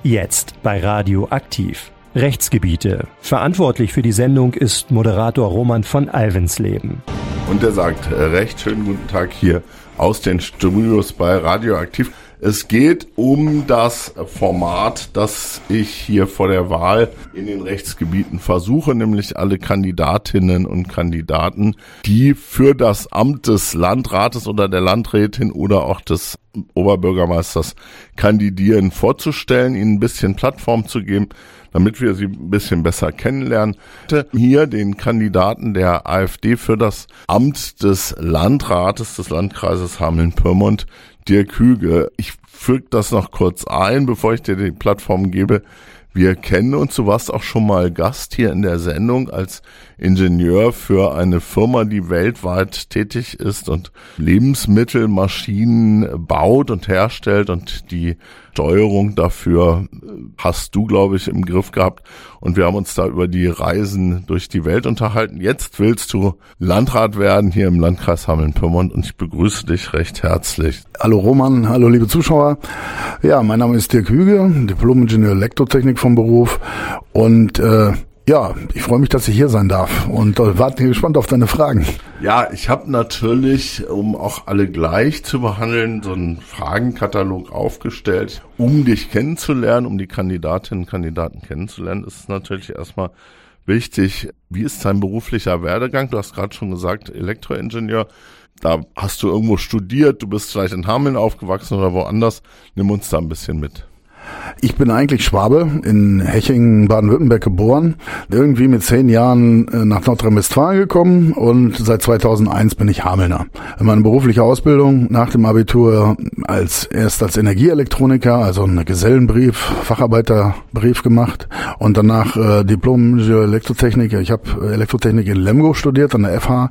Jetzt bei Radio Aktiv. Rechtsgebiete. Verantwortlich für die Sendung ist Moderator Roman von Alvensleben. Und er sagt recht schönen guten Tag hier aus den Studios bei Radio Aktiv. Es geht um das Format, das ich hier vor der Wahl in den Rechtsgebieten versuche, nämlich alle Kandidatinnen und Kandidaten, die für das Amt des Landrates oder der Landrätin oder auch des Oberbürgermeisters kandidieren, vorzustellen, ihnen ein bisschen Plattform zu geben, damit wir sie ein bisschen besser kennenlernen. Hier den Kandidaten der AfD für das Amt des Landrates des Landkreises Hameln-Pyrmont, Dirk Hüge. Ich füge das noch kurz ein, bevor ich dir die Plattform gebe. Wir kennen uns, du warst auch schon mal Gast hier in der Sendung als Ingenieur für eine Firma, die weltweit tätig ist und Lebensmittelmaschinen baut und herstellt, und die Steuerung dafür hast du, glaube ich, im Griff gehabt, und wir haben uns da über die Reisen durch die Welt unterhalten. Jetzt willst du Landrat werden hier im Landkreis Hameln-Pyrmont, und ich begrüße dich recht herzlich. Hallo Roman, hallo liebe Zuschauer. Ja, mein Name ist Dirk Hüge, Diplom-Ingenieur Elektrotechnik vom Beruf, und ja, ich freue mich, dass ich hier sein darf, und warte gespannt auf deine Fragen. Ja, ich habe natürlich, um auch alle gleich zu behandeln, so einen Fragenkatalog aufgestellt, um dich kennenzulernen, um die Kandidatinnen und Kandidaten kennenzulernen. Ist natürlich erstmal wichtig, wie ist dein beruflicher Werdegang? Du hast gerade schon gesagt, Elektroingenieur. Da hast du irgendwo studiert, du bist vielleicht in Hameln aufgewachsen oder woanders. Nimm uns da ein bisschen mit. Ich bin eigentlich Schwabe, in Hechingen, Baden-Württemberg geboren, irgendwie mit 10 Jahren nach Nordrhein-Westfalen gekommen, und seit 2001 bin ich Hamelner. Meine berufliche Ausbildung nach dem Abitur erst als Energieelektroniker, also einen Gesellenbrief, Facharbeiterbrief gemacht, und danach Diplom-Ingenieur Elektrotechnik. Ich habe Elektrotechnik in Lemgo studiert, an der FH.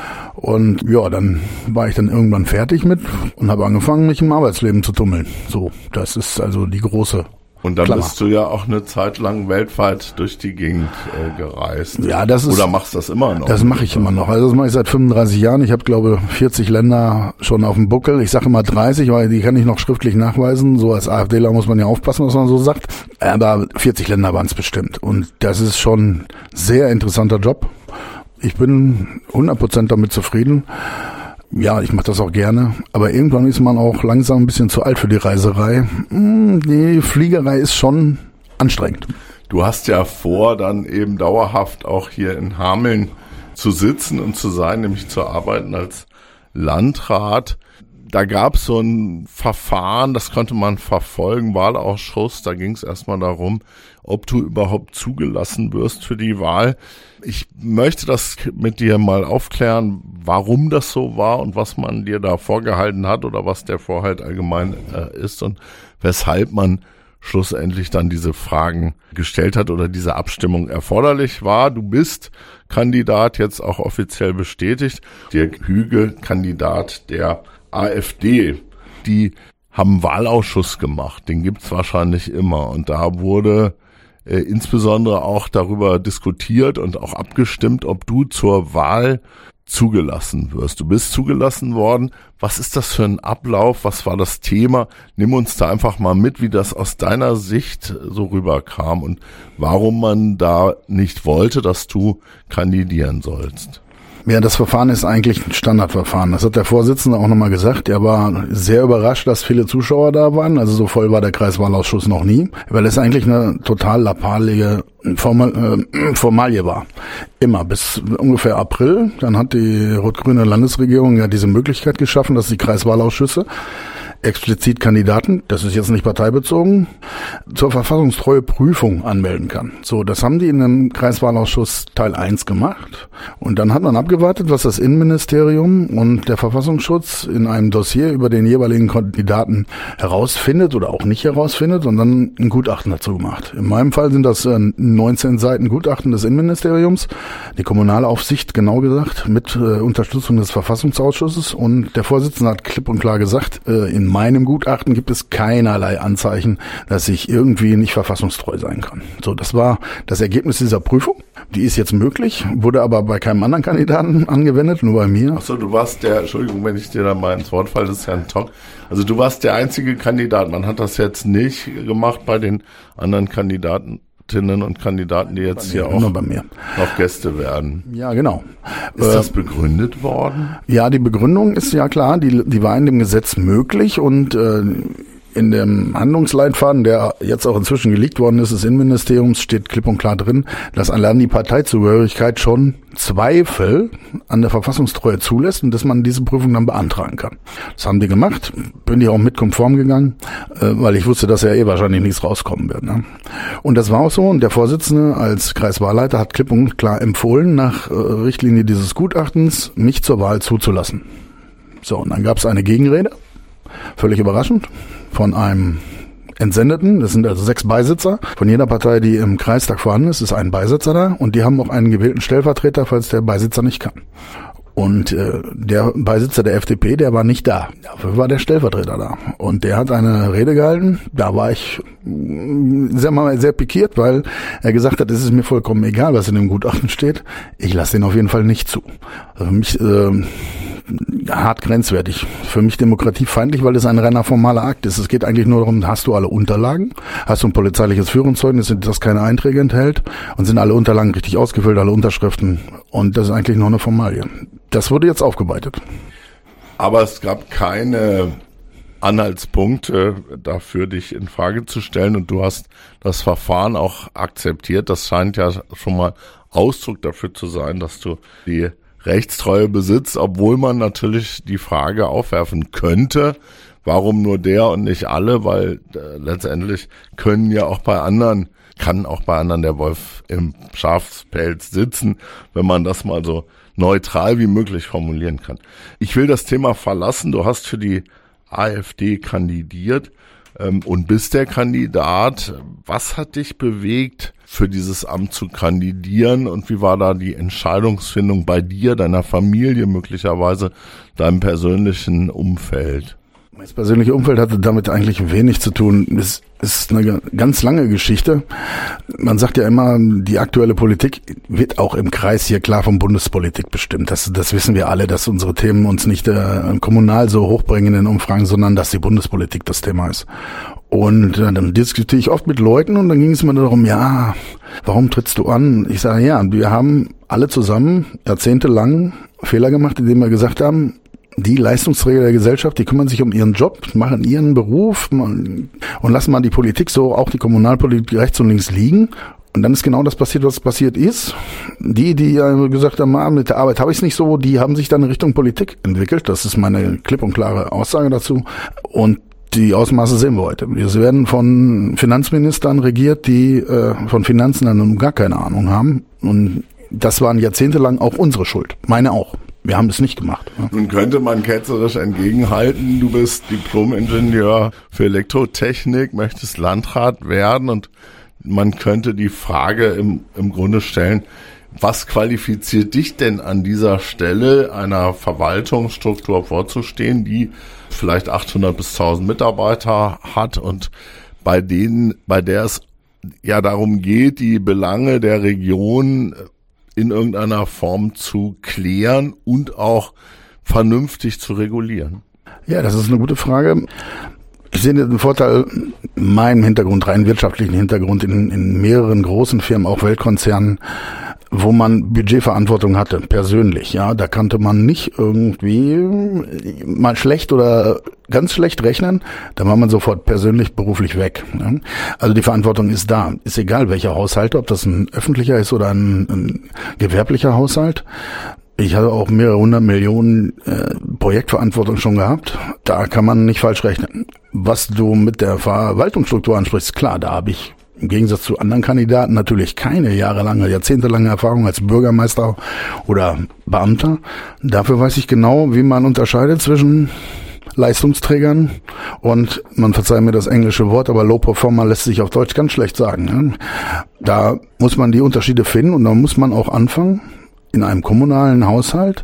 Und ja, dann war ich dann irgendwann fertig mit und habe angefangen, mich im Arbeitsleben zu tummeln. So, das ist also die große Und dann Klammer. Bist du ja auch eine Zeit lang weltweit durch die Gegend gereist. Ja, das ist. Oder machst du das immer noch? Das mache ich immer noch. Also das mache ich seit 35 Jahren. Ich habe, glaube 40 Länder schon auf dem Buckel. Ich sage immer 30, weil die kann ich noch schriftlich nachweisen. So als AfDler muss man ja aufpassen, was man so sagt. Aber 40 Länder waren es bestimmt. Und das ist schon ein sehr interessanter Job. Ich bin 100% damit zufrieden. Ja, ich mache das auch gerne. Aber irgendwann ist man auch langsam ein bisschen zu alt für die Reiserei. Die Fliegerei ist schon anstrengend. Du hast ja vor, dann eben dauerhaft auch hier in Hameln zu sitzen und zu sein, nämlich zu arbeiten als Landrat. Da gab es so ein Verfahren, das konnte man verfolgen, Wahlausschuss. Da ging es erstmal darum, ob du überhaupt zugelassen wirst für die Wahl. Ich möchte das mit dir mal aufklären, warum das so war und was man dir da vorgehalten hat oder was der Vorhalt allgemein ist und weshalb man schlussendlich dann diese Fragen gestellt hat oder diese Abstimmung erforderlich war. Du bist Kandidat, jetzt auch offiziell bestätigt. Dirk Hüge, Kandidat der AfD. Die haben einen Wahlausschuss gemacht, den gibt's wahrscheinlich immer, und da wurde insbesondere auch darüber diskutiert und auch abgestimmt, ob du zur Wahl zugelassen wirst. Du bist zugelassen worden. Was ist das für ein Ablauf? Was war das Thema? Nimm uns da einfach mal mit, wie das aus deiner Sicht so rüberkam und warum man da nicht wollte, dass du kandidieren sollst. Ja, das Verfahren ist eigentlich ein Standardverfahren. Das hat der Vorsitzende auch nochmal gesagt. Er war sehr überrascht, dass viele Zuschauer da waren. Also so voll war der Kreiswahlausschuss noch nie, weil es eigentlich eine total lappalige Formalie war. Immer bis ungefähr April. Dann hat die rot-grüne Landesregierung ja diese Möglichkeit geschaffen, dass die Kreiswahlausschüsse explizit Kandidaten, das ist jetzt nicht parteibezogen, zur verfassungstreue Prüfung anmelden kann. So, das haben die in dem Kreiswahlausschuss Teil 1 gemacht. Und dann hat man abgewartet, was das Innenministerium und der Verfassungsschutz in einem Dossier über den jeweiligen Kandidaten herausfindet oder auch nicht herausfindet, und dann ein Gutachten dazu gemacht. In meinem Fall sind das 19 Seiten Gutachten des Innenministeriums, die Kommunalaufsicht genau gesagt, mit Unterstützung des Verfassungsausschusses, und der Vorsitzende hat klipp und klar gesagt, in meinem Gutachten gibt es keinerlei Anzeichen, dass ich irgendwie nicht verfassungstreu sein kann. So, das war das Ergebnis dieser Prüfung. Die ist jetzt möglich, wurde aber bei keinem anderen Kandidaten angewendet, nur bei mir. Achso, du warst Entschuldigung, wenn ich dir da mal ins Wort falle, das ist ja ein Talk. Also du warst der einzige Kandidat. Man hat das jetzt nicht gemacht bei den anderen Kandidatinnen und Kandidaten, die jetzt hier auch noch Gäste werden. Ja, genau. Ist das begründet worden? Ja, die Begründung ist ja klar, die war in dem Gesetz möglich und in dem Handlungsleitfaden, der jetzt auch inzwischen geleakt worden ist, des Innenministeriums, steht klipp und klar drin, dass allein die Parteizugehörigkeit schon Zweifel an der Verfassungstreue zulässt und dass man diese Prüfung dann beantragen kann. Das haben die gemacht, bin ich auch mit konform gegangen, weil ich wusste, dass ja wahrscheinlich nichts rauskommen wird. Ne? Und das war auch so, und der Vorsitzende als Kreiswahlleiter hat klipp und klar empfohlen, nach Richtlinie dieses Gutachtens mich zur Wahl zuzulassen. So, und dann gab es eine Gegenrede, völlig überraschend, von einem Entsendeten, das sind also 6 Beisitzer. Von jeder Partei, die im Kreistag vorhanden ist ein Beisitzer da und die haben auch einen gewählten Stellvertreter, falls der Beisitzer nicht kann. Und der Beisitzer der FDP, der war nicht da. Dafür war der Stellvertreter da. Und der hat eine Rede gehalten. Da war ich sehr pikiert, weil er gesagt hat, es ist mir vollkommen egal, was in dem Gutachten steht. Ich lasse den auf jeden Fall nicht zu. Also für mich hart grenzwertig. Für mich demokratiefeindlich, weil es ein reiner formaler Akt ist. Es geht eigentlich nur darum, hast du alle Unterlagen? Hast du ein polizeiliches Führungszeugnis, das keine Einträge enthält? Und sind alle Unterlagen richtig ausgefüllt, alle Unterschriften? Und das ist eigentlich nur eine Formalie. Das wurde jetzt aufgearbeitet. Aber es gab keine Anhaltspunkte dafür, dich in Frage zu stellen, und du hast das Verfahren auch akzeptiert. Das scheint ja schon mal Ausdruck dafür zu sein, dass du die Rechtstreue besitzt, obwohl man natürlich die Frage aufwerfen könnte, warum nur der und nicht alle, weil letztendlich kann auch bei anderen der Wolf im Schafspelz sitzen, wenn man das mal so neutral wie möglich formulieren kann. Ich will das Thema verlassen. Du hast für die AfD kandidiert und bist der Kandidat. Was hat dich bewegt, für dieses Amt zu kandidieren, und wie war da die Entscheidungsfindung bei dir, deiner Familie, möglicherweise deinem persönlichen Umfeld? Das persönliche Umfeld hatte damit eigentlich wenig zu tun. Es ist eine ganz lange Geschichte. Man sagt ja immer, die aktuelle Politik wird auch im Kreis hier klar von Bundespolitik bestimmt. Das wissen wir alle, dass unsere Themen uns nicht kommunal so hochbringen in den Umfragen, sondern dass die Bundespolitik das Thema ist. Und dann diskutiere ich oft mit Leuten und dann ging es immer darum, ja, warum trittst du an? Ich sage, ja, wir haben alle zusammen jahrzehntelang Fehler gemacht, indem wir gesagt haben, die Leistungsträger der Gesellschaft, die kümmern sich um ihren Job, machen ihren Beruf und lassen mal die Politik, so auch die Kommunalpolitik, rechts und links liegen. Und dann ist genau das passiert, was passiert ist. Die gesagt haben, mit der Arbeit habe ich es nicht so, die haben sich dann in Richtung Politik entwickelt. Das ist meine klipp und klare Aussage dazu. Und die Ausmaße sehen wir heute. Wir werden von Finanzministern regiert, die von Finanzen dann gar keine Ahnung haben. Und das waren jahrzehntelang auch unsere Schuld. Meine auch. Wir haben es nicht gemacht. Ja. Nun könnte man ketzerisch entgegenhalten, du bist Diplom-Ingenieur für Elektrotechnik, möchtest Landrat werden, und man könnte die Frage im Grunde stellen, was qualifiziert dich denn an dieser Stelle einer Verwaltungsstruktur vorzustehen, die vielleicht 800 bis 1000 Mitarbeiter hat und bei der es ja darum geht, die Belange der Region in irgendeiner Form zu klären und auch vernünftig zu regulieren? Ja, das ist eine gute Frage. Ich sehe den Vorteil, meinem Hintergrund, rein wirtschaftlichen Hintergrund, in mehreren großen Firmen, auch Weltkonzernen, wo man Budgetverantwortung hatte, persönlich, ja, da konnte man nicht irgendwie mal schlecht oder ganz schlecht rechnen, da war man sofort persönlich, beruflich weg. Ja. Also die Verantwortung ist da, ist egal welcher Haushalt, ob das ein öffentlicher ist oder ein gewerblicher Haushalt. Ich hatte auch mehrere 100 Millionen Projektverantwortung schon gehabt, da kann man nicht falsch rechnen. Was du mit der Verwaltungsstruktur ansprichst, klar, da habe ich im Gegensatz zu anderen Kandidaten natürlich keine jahrzehntelange Erfahrung als Bürgermeister oder Beamter. Dafür weiß ich genau, wie man unterscheidet zwischen Leistungsträgern und, man verzeiht mir das englische Wort, aber Low Performer lässt sich auf Deutsch ganz schlecht sagen. Da muss man die Unterschiede finden, und da muss man auch anfangen, in einem kommunalen Haushalt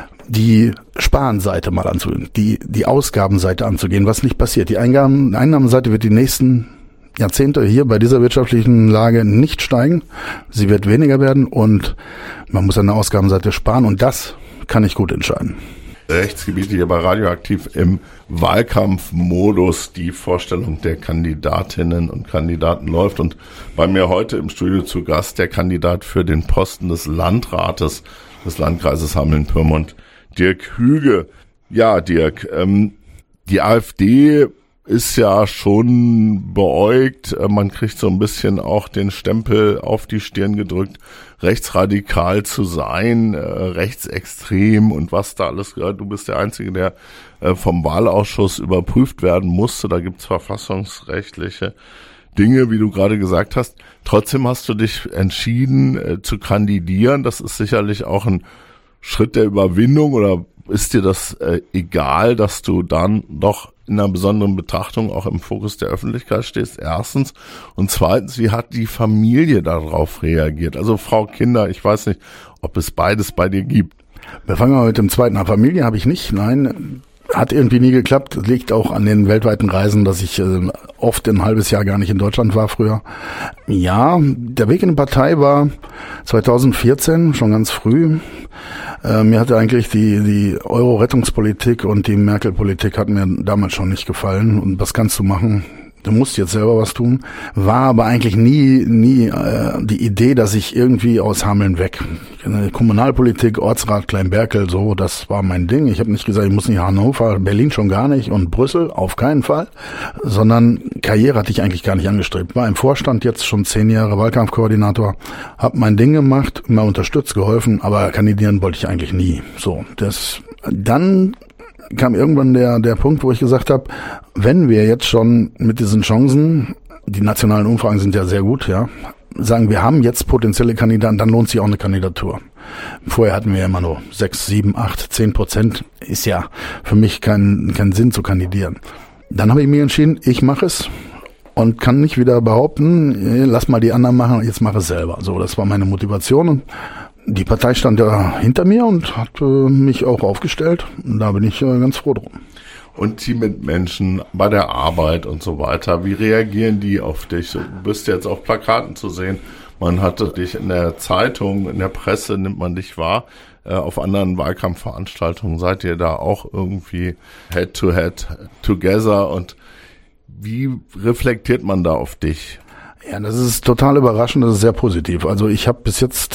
die Sparenseite mal anzugehen, die Ausgabenseite anzugehen, was nicht passiert. Die Einnahmenseite wird die nächsten Jahrzehnte hier bei dieser wirtschaftlichen Lage nicht steigen. Sie wird weniger werden und man muss an der Ausgabenseite sparen und das kann ich gut entscheiden. Rechtsgebiete hier bei Radioaktiv im Wahlkampfmodus. Die Vorstellung der Kandidatinnen und Kandidaten läuft und bei mir heute im Studio zu Gast der Kandidat für den Posten des Landrates des Landkreises Hameln-Pyrmont, Dirk Hüge. Ja, Dirk, die AfD ist ja schon beäugt, man kriegt so ein bisschen auch den Stempel auf die Stirn gedrückt, rechtsradikal zu sein, rechtsextrem und was da alles gehört. Du bist der Einzige, der vom Wahlausschuss überprüft werden musste. Da gibt's verfassungsrechtliche Dinge, wie du gerade gesagt hast. Trotzdem hast du dich entschieden zu kandidieren. Das ist sicherlich auch ein Schritt der Überwindung, oder ist dir das egal, dass du dann doch in einer besonderen Betrachtung auch im Fokus der Öffentlichkeit stehst, erstens. Und zweitens, wie hat die Familie darauf reagiert? Also Frau, Kinder, ich weiß nicht, ob es beides bei dir gibt. Wir fangen mal mit dem zweiten an. Familie habe ich nicht, nein. Hat irgendwie nie geklappt. Liegt auch an den weltweiten Reisen, dass ich oft ein halbes Jahr gar nicht in Deutschland war früher. Ja, der Weg in die Partei war 2014, schon ganz früh. Mir hatte eigentlich die Euro-Rettungspolitik und die Merkel-Politik hat mir damals schon nicht gefallen. Und was kannst du machen? Du musst jetzt selber was tun. War aber eigentlich nie die Idee, dass ich irgendwie aus Hameln weg. Kommunalpolitik, Ortsrat Kleinberkel, so, das war mein Ding. Ich habe nicht gesagt, ich muss nicht Hannover, Berlin schon gar nicht und Brüssel auf keinen Fall, sondern Karriere hatte ich eigentlich gar nicht angestrebt. War im Vorstand jetzt schon 10 Jahre Wahlkampfkoordinator, habe mein Ding gemacht, immer unterstützt, geholfen, aber kandidieren wollte ich eigentlich nie. So, dann kam irgendwann der Punkt, wo ich gesagt habe, wenn wir jetzt schon mit diesen Chancen, die nationalen Umfragen sind ja sehr gut, ja, sagen, wir haben jetzt potenzielle Kandidaten, dann lohnt sich auch eine Kandidatur. Vorher hatten wir ja immer nur 6, 7, 8, 10%. Ist ja für mich kein Sinn zu kandidieren. Dann habe ich mir entschieden, ich mache es und kann nicht wieder behaupten, lass mal die anderen machen, jetzt mache es selber. So, das war meine Motivation. Die Partei stand da hinter mir und hat mich auch aufgestellt. Und da bin ich ganz froh drum. Und die Mitmenschen bei der Arbeit und so weiter, wie reagieren die auf dich? Du bist jetzt auf Plakaten zu sehen. Man hatte dich in der Zeitung, in der Presse nimmt man dich wahr. Auf anderen Wahlkampfveranstaltungen seid ihr da auch irgendwie head-to-head together. Und wie reflektiert man da auf dich? Ja, das ist total überraschend, das ist sehr positiv. Also ich habe bis jetzt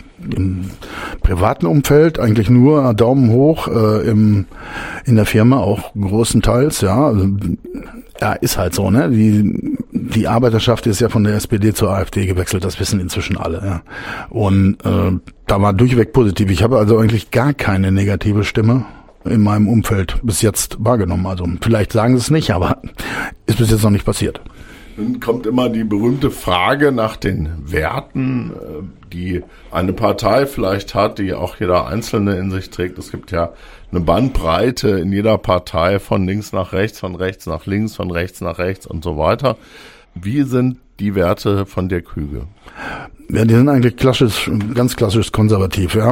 im privaten Umfeld eigentlich nur Daumen hoch, in der Firma auch großenteils, ja. Also, ja, ist halt so, ne? Die Arbeiterschaft ist ja von der SPD zur AfD gewechselt, das wissen inzwischen alle, ja. Und da war durchweg positiv. Ich habe also eigentlich gar keine negative Stimme in meinem Umfeld bis jetzt wahrgenommen. Also vielleicht sagen sie es nicht, aber ist bis jetzt noch nicht passiert. Dann kommt immer die berühmte Frage nach den Werten, die eine Partei vielleicht hat, die auch jeder Einzelne in sich trägt. Es gibt ja eine Bandbreite in jeder Partei von links nach rechts, von rechts nach links, von rechts nach rechts und so weiter. Wie sind die Werte von Dirk Hüge? Ja, die sind eigentlich ganz klassisch konservativ, ja.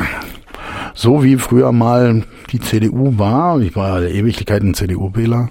So wie früher mal die CDU war, ich war ja Ewigkeiten CDU-Wähler,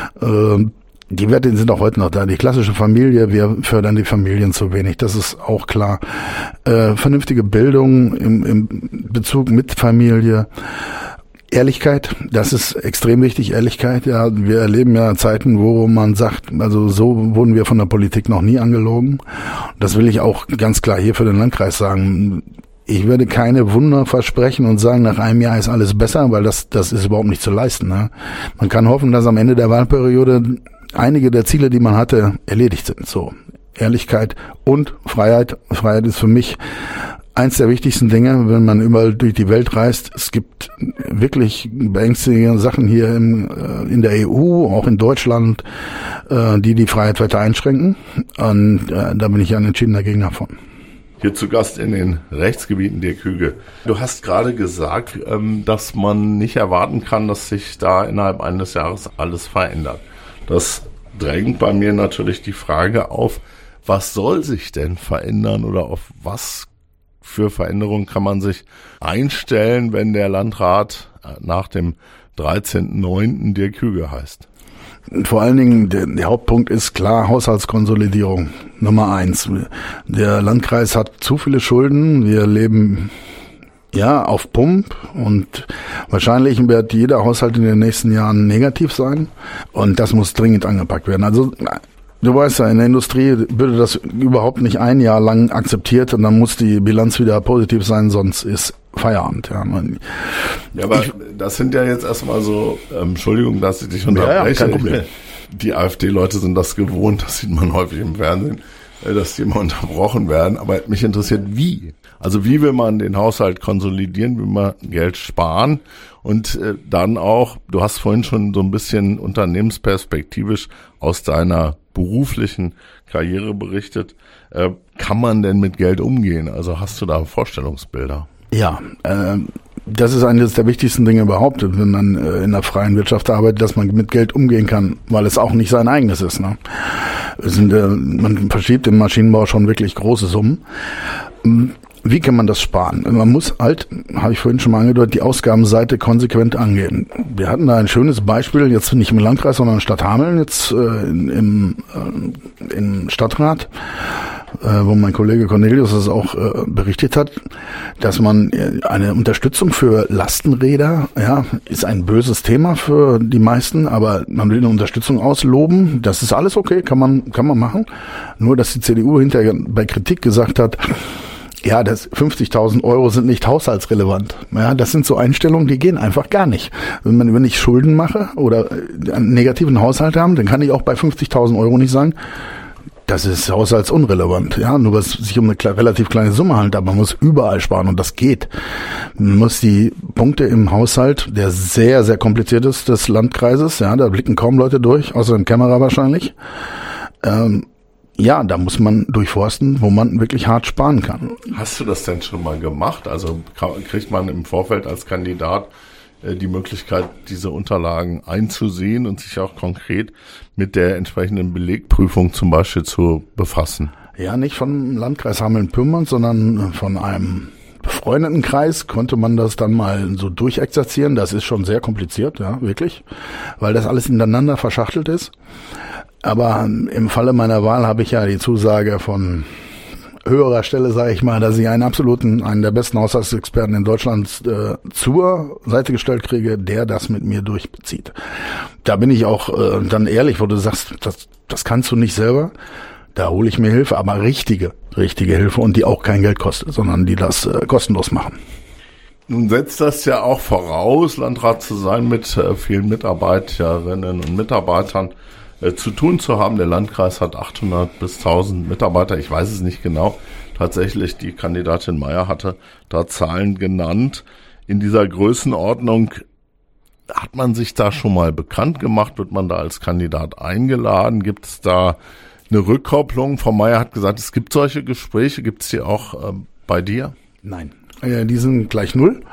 die Werte sind auch heute noch da. Die klassische Familie, wir fördern die Familien zu wenig, das ist auch klar. Vernünftige Bildung im Bezug mit Familie. Ehrlichkeit, das ist extrem wichtig, Ehrlichkeit. Ja, wir erleben ja Zeiten, wo man sagt, also so wurden wir von der Politik noch nie angelogen. Das will ich auch ganz klar hier für den Landkreis sagen. Ich werde keine Wunder versprechen und sagen, nach einem Jahr ist alles besser, weil das ist überhaupt nicht zu leisten. Ne? Man kann hoffen, dass am Ende der Wahlperiode einige der Ziele, die man hatte, erledigt sind. So, Ehrlichkeit und Freiheit. Freiheit ist für mich eins der wichtigsten Dinge, wenn man überall durch die Welt reist. Es gibt wirklich beängstigende Sachen hier in der EU, auch in Deutschland, die Freiheit weiter einschränken. Und da bin ich ein entschiedener Gegner von. Hier zu Gast in den Rechtsgebieten, Dirk Hüge. Du hast gerade gesagt, dass man nicht erwarten kann, dass sich da innerhalb eines Jahres alles verändert. Das drängt bei mir natürlich die Frage auf, was soll sich denn verändern oder auf was für Veränderungen kann man sich einstellen, wenn der Landrat nach dem 13.09. Dirk Hüge heißt? Vor allen Dingen, der Hauptpunkt ist klar Haushaltskonsolidierung. Nummer 1. Der Landkreis hat zu viele Schulden. Wir leben auf Pump und wahrscheinlich wird jeder Haushalt in den nächsten Jahren negativ sein und das muss dringend angepackt werden. Also du weißt ja, in der Industrie würde das überhaupt nicht ein Jahr lang akzeptiert und dann muss die Bilanz wieder positiv sein, sonst ist Feierabend. Ja, aber das sind ja jetzt erstmal so, Entschuldigung, dass ich dich unterbreche. Kein Problem. Die AfD-Leute sind das gewohnt, das sieht man häufig im Fernsehen, dass die immer unterbrochen werden. Aber mich interessiert, wie? Also wie will man den Haushalt konsolidieren, wie man Geld sparen und dann auch, du hast vorhin schon so ein bisschen unternehmensperspektivisch aus deiner beruflichen Karriere berichtet, kann man denn mit Geld umgehen? Also hast du da Vorstellungsbilder? Ja, das ist eines der wichtigsten Dinge überhaupt, wenn man in der freien Wirtschaft arbeitet, dass man mit Geld umgehen kann, weil es auch nicht sein eigenes ist. Ne? Man verschiebt im Maschinenbau schon wirklich große Summen. Wie kann man das sparen? Man muss halt, habe ich vorhin schon mal angedeutet, die Ausgabenseite konsequent angehen. Wir hatten da ein schönes Beispiel, jetzt nicht im Landkreis, sondern in Stadt Hameln, jetzt im Stadtrat, wo mein Kollege Cornelius das auch berichtet hat, dass man eine Unterstützung für Lastenräder, ist ein böses Thema für die meisten, aber man will eine Unterstützung ausloben. Das ist alles okay, kann man machen. Nur, dass die CDU hinterher bei Kritik gesagt hat, ja, das 50.000 Euro sind nicht haushaltsrelevant. Ja, das sind so Einstellungen, die gehen einfach gar nicht. Wenn ich Schulden mache oder einen negativen Haushalt haben, dann kann ich auch bei 50.000 Euro nicht sagen, das ist haushaltsunrelevant. Ja, nur was sich um eine relativ kleine Summe handelt, aber man muss überall sparen und das geht. Man muss die Punkte im Haushalt, der sehr, sehr kompliziert ist, des Landkreises, da blicken kaum Leute durch, außer im Kämmerer wahrscheinlich, da muss man durchforsten, wo man wirklich hart sparen kann. Hast du das denn schon mal gemacht? Also kriegt man im Vorfeld als Kandidat die Möglichkeit, diese Unterlagen einzusehen und sich auch konkret mit der entsprechenden Belegprüfung zum Beispiel zu befassen? Ja, nicht vom Landkreis Hameln-Pyrmont, sondern von einem befreundeten Kreis konnte man das dann mal so durchexerzieren. Das ist schon sehr kompliziert, wirklich, weil das alles ineinander verschachtelt ist. Aber im Falle meiner Wahl habe ich ja die Zusage von höherer Stelle, sage ich mal, dass ich einen der besten Haushaltsexperten in Deutschland zur Seite gestellt kriege, der das mit mir durchzieht. Da bin ich auch dann ehrlich, wo du sagst, das kannst du nicht selber. Da hole ich mir Hilfe, aber richtige Hilfe und die auch kein Geld kostet, sondern die das kostenlos machen. Nun setzt das ja auch voraus, Landrat zu sein, mit vielen Mitarbeiterinnen und Mitarbeitern zu tun zu haben. Der Landkreis hat 800 bis 1000 Mitarbeiter, ich weiß es nicht genau. Tatsächlich, die Kandidatin Meyer hatte da Zahlen genannt. In dieser Größenordnung hat man sich da schon mal bekannt gemacht? Wird man da als Kandidat eingeladen? Gibt es da eine Rückkopplung? Frau Meyer hat gesagt, es gibt solche Gespräche. Gibt es die auch bei dir? Nein. Die sind gleich 0.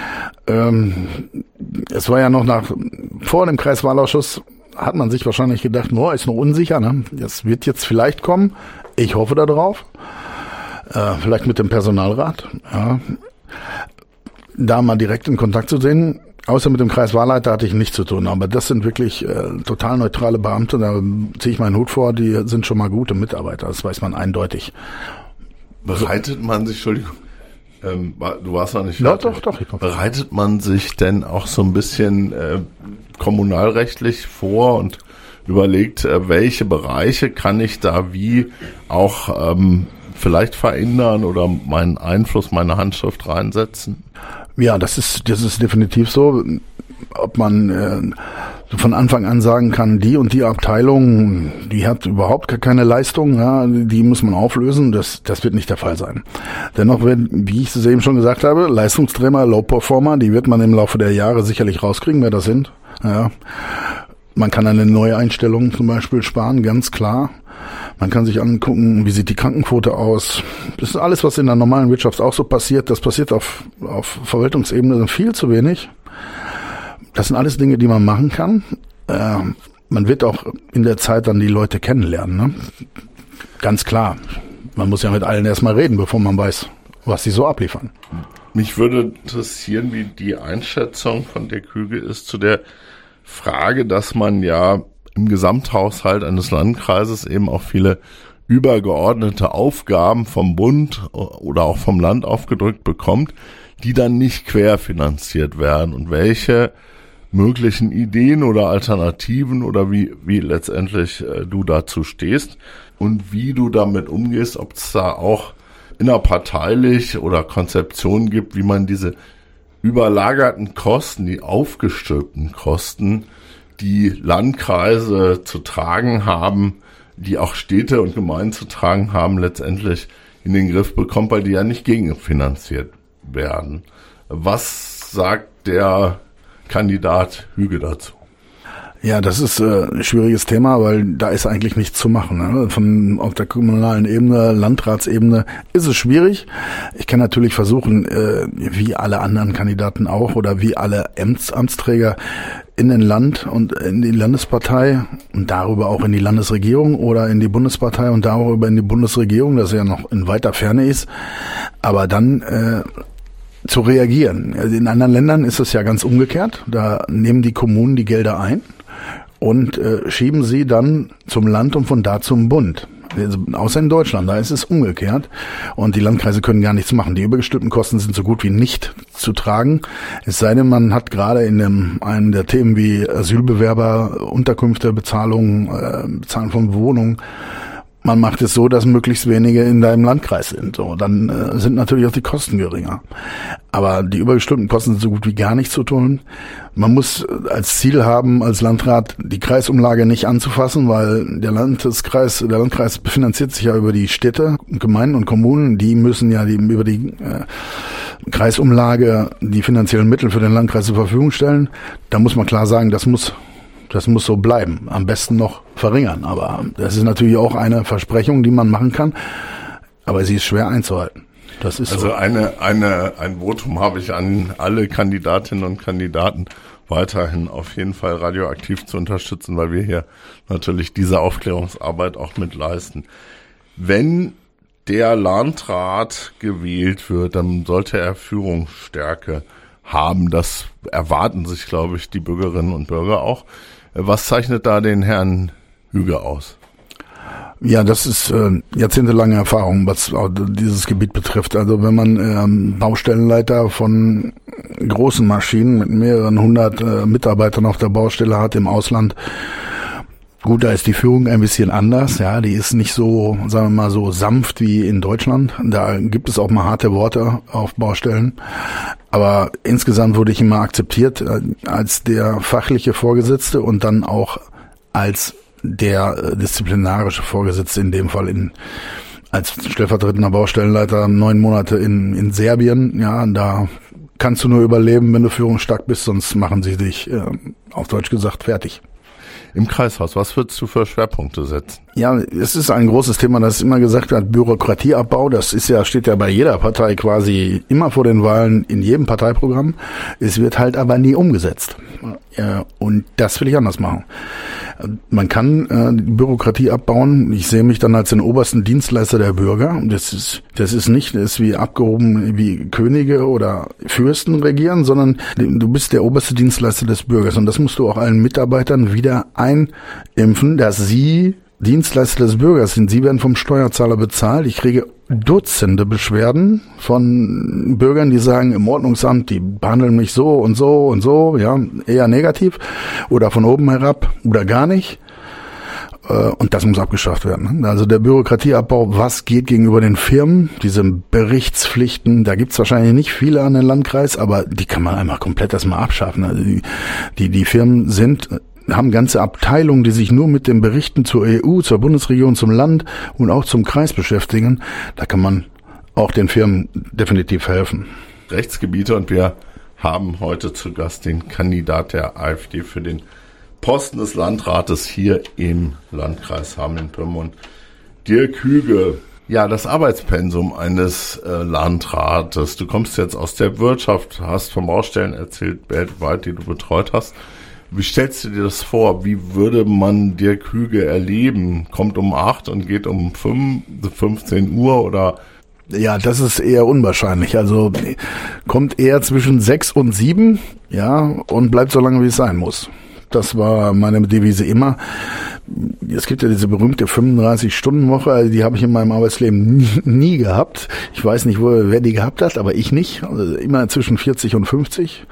Es war ja noch vor dem Kreiswahlausschuss, hat man sich wahrscheinlich gedacht, ist noch unsicher, ne? Das wird jetzt vielleicht kommen. Ich hoffe da drauf. Vielleicht mit dem Personalrat. Ja. Da mal direkt in Kontakt zu sehen. Außer mit dem Kreiswahlleiter hatte ich nichts zu tun. Aber das sind wirklich total neutrale Beamte. Da ziehe ich meinen Hut vor. Die sind schon mal gute Mitarbeiter. Das weiß man eindeutig. Bereitet man sich, Entschuldigung, du warst noch nicht fertig. Ja, doch. Bereitet man sich denn auch so ein bisschen kommunalrechtlich vor und überlegt, welche Bereiche kann ich da wie auch vielleicht verändern oder meinen Einfluss, meine Handschrift reinsetzen? Ja, das ist definitiv so. Ob man von Anfang an sagen kann, die und die Abteilung, die hat überhaupt gar keine Leistung, die muss man auflösen, das wird nicht der Fall sein. Dennoch wie ich es eben schon gesagt habe, Leistungsträger, Low-Performer, die wird man im Laufe der Jahre sicherlich rauskriegen, wer das sind. Ja. Man kann eine neue Einstellung zum Beispiel sparen, ganz klar. Man kann sich angucken, wie sieht die Krankenquote aus. Das ist alles, was in der normalen Wirtschaft auch so passiert. Das passiert auf Verwaltungsebene viel zu wenig. Das sind alles Dinge, die man machen kann. Man wird auch in der Zeit dann die Leute kennenlernen. Ne? Ganz klar. Man muss ja mit allen erstmal reden, bevor man weiß, was sie so abliefern. Mich würde interessieren, wie die Einschätzung von der Küge ist zu der Frage, dass man ja im Gesamthaushalt eines Landkreises eben auch viele übergeordnete Aufgaben vom Bund oder auch vom Land aufgedrückt bekommt, die dann nicht querfinanziert werden, und welche möglichen Ideen oder Alternativen oder wie letztendlich du dazu stehst und wie du damit umgehst, ob es da auch innerparteilich oder Konzeptionen gibt, wie man diese überlagerten Kosten, die aufgestülpten Kosten, die Landkreise zu tragen haben, die auch Städte und Gemeinden zu tragen haben, letztendlich in den Griff bekommt, weil die ja nicht gegenfinanziert werden. Was sagt der Kandidat Hüge dazu? Ja, das ist ein schwieriges Thema, weil da ist eigentlich nichts zu machen. Ne? Auf der kommunalen Ebene, Landratsebene ist es schwierig. Ich kann natürlich versuchen, wie alle anderen Kandidaten auch oder wie alle Amtsträger in den Land und in die Landespartei und darüber auch in die Landesregierung oder in die Bundespartei und darüber in die Bundesregierung, das ja noch in weiter Ferne ist, aber dann zu reagieren. In anderen Ländern ist es ja ganz umgekehrt. Da nehmen die Kommunen die Gelder ein und schieben sie dann zum Land und von da zum Bund. Also, außer in Deutschland, da ist es umgekehrt und die Landkreise können gar nichts machen. Die übergestülpten Kosten sind so gut wie nicht zu tragen, es sei denn, man hat gerade in einem der Themen wie Asylbewerber, Unterkünfte, Bezahlung von Wohnungen, man macht es so, dass möglichst wenige in deinem Landkreis sind. So, dann sind natürlich auch die Kosten geringer. Aber die übergestülpten Kosten sind so gut wie gar nicht zu tun. Man muss als Ziel haben, als Landrat die Kreisumlage nicht anzufassen, weil der Landkreis finanziert sich ja über die Städte, Gemeinden und Kommunen. Die müssen ja über die Kreisumlage die finanziellen Mittel für den Landkreis zur Verfügung stellen. Da muss man klar sagen, das muss so bleiben. Am besten noch verringern. Aber das ist natürlich auch eine Versprechung, die man machen kann. Aber sie ist schwer einzuhalten. Das ist also so. ein Votum habe ich an alle Kandidatinnen und Kandidaten, weiterhin auf jeden Fall Radioaktiv zu unterstützen, weil wir hier natürlich diese Aufklärungsarbeit auch mit leisten. Wenn der Landrat gewählt wird, dann sollte er Führungsstärke haben. Das erwarten sich, glaube ich, die Bürgerinnen und Bürger auch. Was zeichnet da den Herrn Hüge aus? Ja, das ist jahrzehntelange Erfahrung, was dieses Gebiet betrifft. Also wenn man Baustellenleiter von großen Maschinen mit mehreren hundert Mitarbeitern auf der Baustelle hat im Ausland, gut, da ist die Führung ein bisschen anders. Ja, die ist nicht so, sagen wir mal, so sanft wie in Deutschland. Da gibt es auch mal harte Worte auf Baustellen. Aber insgesamt wurde ich immer akzeptiert als der fachliche Vorgesetzte und dann auch als der disziplinarische Vorgesetzte, in dem Fall als stellvertretender Baustellenleiter 9 Monate in Serbien. Ja, da kannst du nur überleben, wenn du führungsstark bist, sonst machen sie dich, auf Deutsch gesagt, fertig. Im Kreishaus, was würdest du für Schwerpunkte setzen? Ja, es ist ein großes Thema, das immer gesagt wird, Bürokratieabbau. Das steht ja bei jeder Partei quasi immer vor den Wahlen in jedem Parteiprogramm. Es wird halt aber nie umgesetzt. Und das will ich anders machen. Man kann die Bürokratie abbauen. Ich sehe mich dann als den obersten Dienstleister der Bürger. Das ist nicht wie abgehoben wie Könige oder Fürsten regieren, sondern du bist der oberste Dienstleister des Bürgers. Und das musst du auch allen Mitarbeitern wieder einimpfen, dass sie Dienstleister des Bürgers sind. Sie werden vom Steuerzahler bezahlt. Ich kriege Dutzende Beschwerden von Bürgern, die sagen, im Ordnungsamt, die behandeln mich so und so und so, ja, eher negativ oder von oben herab oder gar nicht. Und das muss abgeschafft werden. Also der Bürokratieabbau, was geht gegenüber den Firmen, diese Berichtspflichten, da gibt's wahrscheinlich nicht viele an den Landkreis, aber die kann man einmal komplett erstmal abschaffen. Also die Firmen haben ganze Abteilungen, die sich nur mit den Berichten zur EU, zur Bundesregierung, zum Land und auch zum Kreis beschäftigen. Da kann man auch den Firmen definitiv helfen. Rechtsgebiete, und wir haben heute zu Gast den Kandidat der AfD für den Posten des Landrates hier im Landkreis Hameln-Pyrmont, Dirk Hüge. Ja, das Arbeitspensum eines Landrates. Du kommst jetzt aus der Wirtschaft, hast von Baustellen erzählt, weltweit, die du betreut hast. Wie stellst du dir das vor? Wie würde man Dirk Hüge erleben? Kommt um 8 und geht um 15 Uhr oder? Ja, das ist eher unwahrscheinlich. Also kommt eher zwischen 6 und 7, ja, und bleibt so lange, wie es sein muss. Das war meine Devise immer. Es gibt ja diese berühmte 35-Stunden-Woche, die habe ich in meinem Arbeitsleben nie gehabt. Ich weiß nicht, wer die gehabt hat, aber ich nicht. Also immer zwischen 40 und 50.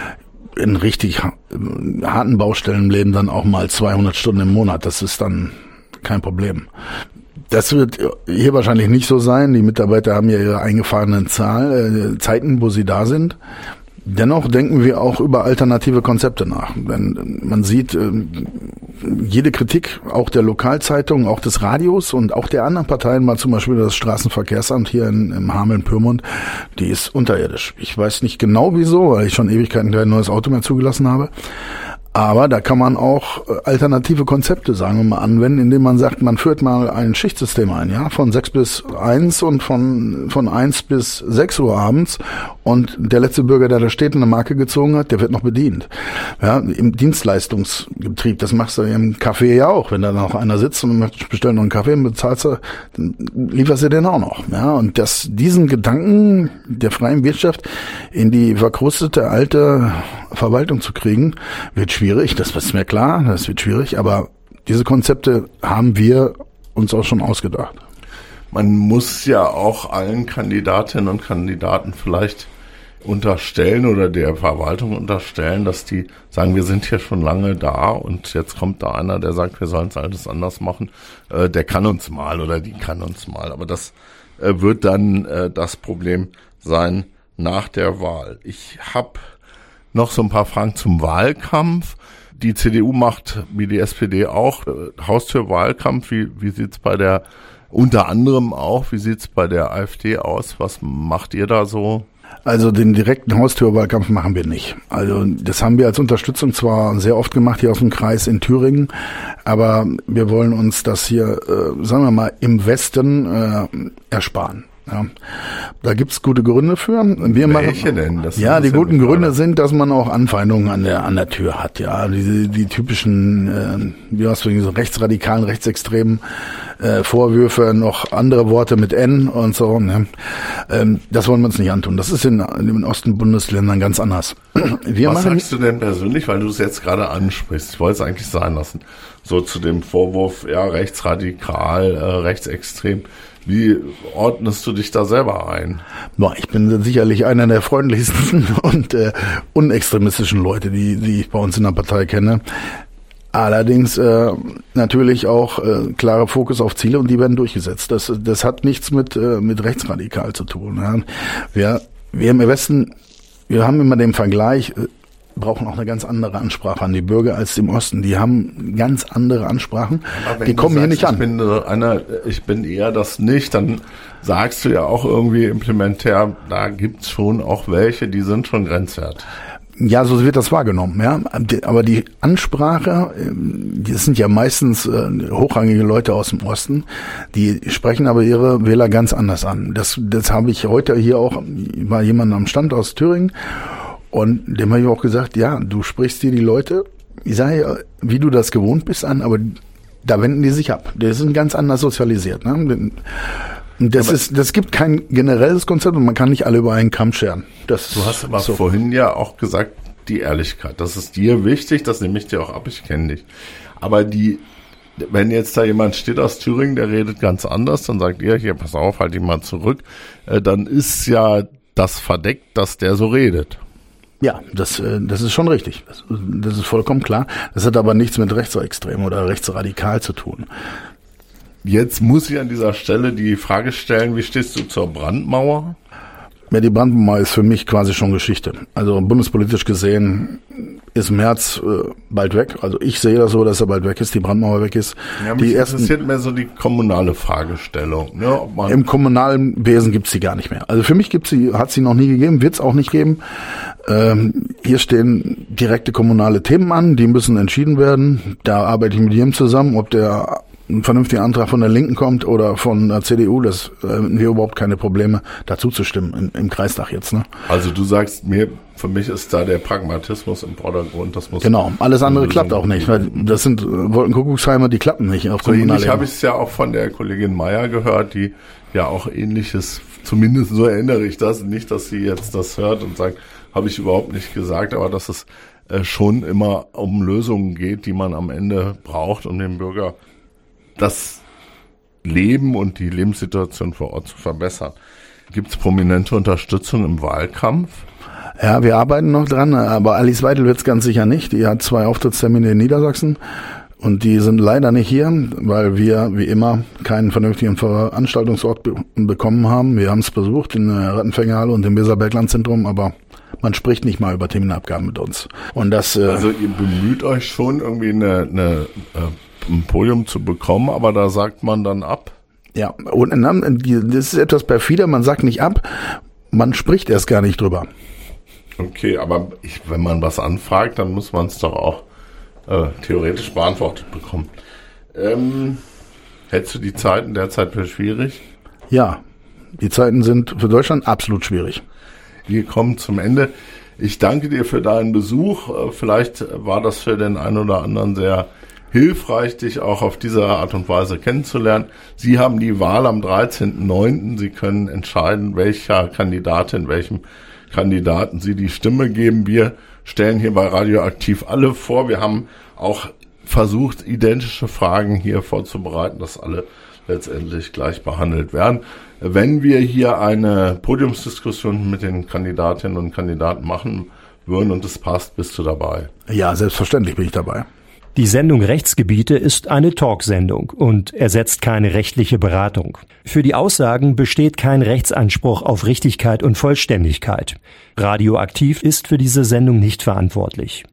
In richtig harten Baustellenleben dann auch mal 200 Stunden im Monat. Das ist dann kein Problem. Das wird hier wahrscheinlich nicht so sein. Die Mitarbeiter haben ja ihre eingefahrenen Zeiten, wo sie da sind. Dennoch denken wir auch über alternative Konzepte nach. Denn man sieht, jede Kritik, auch der Lokalzeitung, auch des Radios und auch der anderen Parteien, mal zum Beispiel das Straßenverkehrsamt hier im Hameln-Pyrmont, die ist unterirdisch. Ich weiß nicht genau wieso, weil ich schon Ewigkeiten kein neues Auto mehr zugelassen habe. Aber da kann man auch alternative Konzepte, sagen wir mal, anwenden, indem man sagt, man führt mal ein Schichtsystem ein, ja, von 6 bis 1 und von 1 bis 6 Uhr abends. Und der letzte Bürger, der da steht und eine Marke gezogen hat, der wird noch bedient. Ja, im Dienstleistungsbetrieb, das machst du im Café ja auch. Wenn da noch einer sitzt und bestellt noch einen Kaffee und bezahlst du, dann lieferst du den auch noch. Ja, und diesen Gedanken der freien Wirtschaft in die verkrustete alte Verwaltung zu kriegen, wird schwierig, das ist mir klar, das wird schwierig, aber diese Konzepte haben wir uns auch schon ausgedacht. Man muss ja auch allen Kandidatinnen und Kandidaten vielleicht unterstellen oder der Verwaltung unterstellen, dass die sagen, wir sind hier schon lange da und jetzt kommt da einer, der sagt, wir sollen es alles anders machen, der kann uns mal oder die kann uns mal. Aber das wird dann das Problem sein nach der Wahl. Ich habe noch so ein paar Fragen zum Wahlkampf. Die CDU macht, wie die SPD auch, Haustürwahlkampf. Wie sieht's bei der, unter anderem auch, wie sieht's bei der AfD aus? Was macht ihr da so? Also den direkten Haustürwahlkampf machen wir nicht. Also das haben wir als Unterstützung zwar sehr oft gemacht hier aus dem Kreis in Thüringen, aber wir wollen uns das hier, sagen wir mal, im Westen ersparen. Ja, da gibt's gute Gründe für. Welche denn? Die guten Gründe sind, dass man auch Anfeindungen an der Tür hat. Ja, die typischen, so rechtsradikalen, rechtsextremen Vorwürfe, noch andere Worte mit N und so. Ne? Das wollen wir uns nicht antun. Das ist in den Osten-Bundesländern ganz anders. Was sagst du denn persönlich, weil du es jetzt gerade ansprichst? Ich wollte es eigentlich sein lassen. So zu dem Vorwurf, ja, rechtsradikal, rechtsextrem. Wie ordnest du dich da selber ein? Ich bin sicherlich einer der freundlichsten und unextremistischen Leute, die ich bei uns in der Partei kenne. Allerdings natürlich auch klarer Fokus auf Ziele und die werden durchgesetzt. Das hat nichts mit rechtsradikal zu tun. Ja. Wir im Westen, wir haben immer den Vergleich, brauchen auch eine ganz andere Ansprache an die Bürger als im Osten. Die haben ganz andere Ansprachen. Die kommen hier nicht an. Ich bin eher das nicht, dann sagst du ja auch irgendwie implementär, da gibt's schon auch welche, die sind schon grenzwertig. Ja, so wird das wahrgenommen, ja. Aber die Ansprache, das sind ja meistens hochrangige Leute aus dem Osten, die sprechen aber ihre Wähler ganz anders an. Das habe ich heute hier auch, war jemand am Stand aus Thüringen, und dem habe ich auch gesagt, ja, du sprichst dir die Leute, ich sage ja, wie du das gewohnt bist, an, aber da wenden die sich ab. Die sind ganz anders sozialisiert. Ne? Das gibt kein generelles Konzept und man kann nicht alle über einen Kamm scheren. Du hast aber vorhin ja auch gesagt, die Ehrlichkeit, das ist dir wichtig, das nehme ich dir auch ab, ich kenne dich. Aber wenn jetzt da jemand steht aus Thüringen, der redet ganz anders, dann sagt ihr, hier, pass auf, halt ihn mal zurück, dann ist ja das verdeckt, dass der so redet. Ja, das ist schon richtig. Das ist vollkommen klar. Das hat aber nichts mit rechtsextrem oder rechtsradikal zu tun. Jetzt muss ich an dieser Stelle die Frage stellen, wie stehst du zur Brandmauer? Ja, die Brandmauer ist für mich quasi schon Geschichte. Also bundespolitisch gesehen ist Merz bald weg. Also ich sehe das so, dass er bald weg ist, die Brandmauer weg ist. Ja, mich interessiert mehr so die kommunale Fragestellung. Ne, im kommunalen Wesen gibt's die gar nicht mehr. Also für mich hat sie noch nie gegeben, wird's auch nicht geben. Hier stehen direkte kommunale Themen an, die müssen entschieden werden. Da arbeite ich mit jedem zusammen, ob der ein vernünftiger Antrag von der Linken kommt oder von der CDU, das wir überhaupt keine Probleme dazu zu stimmen im Kreistag jetzt. Ne? Also du sagst mir, für mich ist da der Pragmatismus im Vordergrund. Das muss genau, alles andere klappt auch nicht. Weil das sind Wolkenkuckucksheimer, die klappen nicht. Auf so ähnlich habe ich es ja auch von der Kollegin Meier gehört, die ja auch Ähnliches, zumindest so erinnere ich das, nicht, dass sie jetzt das hört und sagt, habe ich überhaupt nicht gesagt, aber dass es schon immer um Lösungen geht, die man am Ende braucht, um dem Bürger das Leben und die Lebenssituation vor Ort zu verbessern. Gibt es prominente Unterstützung im Wahlkampf? Ja, wir arbeiten noch dran, aber Alice Weidel wird's ganz sicher nicht. Die hat 2 Auftrittstermine in Niedersachsen und die sind leider nicht hier, weil wir, wie immer, keinen vernünftigen Veranstaltungsort bekommen haben. Wir haben es versucht in der Rattenfängerhalle und im Weserbergland-Zentrum, aber man spricht nicht mal über Terminabgaben mit uns. Und das, also ihr bemüht euch schon irgendwie ein Podium zu bekommen, aber da sagt man dann ab? Ja, und das ist etwas perfider, man sagt nicht ab, man spricht erst gar nicht drüber. Okay, aber wenn man was anfragt, dann muss man es doch auch theoretisch beantwortet bekommen. Hältst du die Zeiten derzeit für schwierig? Ja, die Zeiten sind für Deutschland absolut schwierig. Wir kommen zum Ende. Ich danke dir für deinen Besuch. Vielleicht war das für den einen oder anderen sehr hilfreich, dich auch auf diese Art und Weise kennenzulernen. Sie haben die Wahl am 13.09. Sie können entscheiden, welcher Kandidatin, welchem Kandidaten Sie die Stimme geben. Wir stellen hier bei Radioaktiv alle vor. Wir haben auch versucht, identische Fragen hier vorzubereiten, dass alle letztendlich gleich behandelt werden. Wenn wir hier eine Podiumsdiskussion mit den Kandidatinnen und Kandidaten machen würden und es passt, bist du dabei? Ja, selbstverständlich bin ich dabei. Die Sendung Rechtsgebiete ist eine Talksendung und ersetzt keine rechtliche Beratung. Für die Aussagen besteht kein Rechtsanspruch auf Richtigkeit und Vollständigkeit. Radioaktiv ist für diese Sendung nicht verantwortlich.